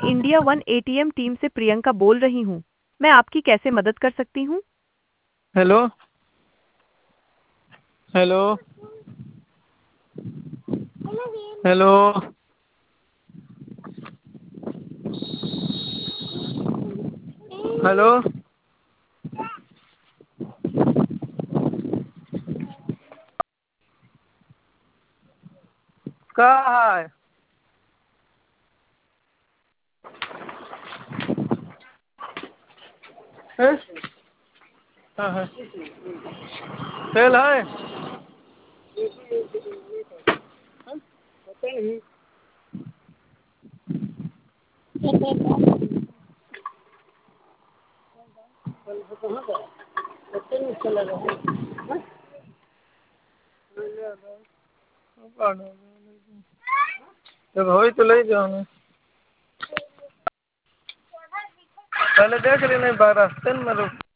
India one ATM team से प्रियंका बोल रही हूँ। मैं आपकी कैसे मदद कर सकती हूँ? हेलो। हेलो। हेलो। हेलो। का है? हैं? हाँ है। तेल है? पता नहीं। कहाँ गया? पता नहीं चला रहा है। जब हो तो ले जाओ। पहले देख रही नहीं, रास्ते में रुक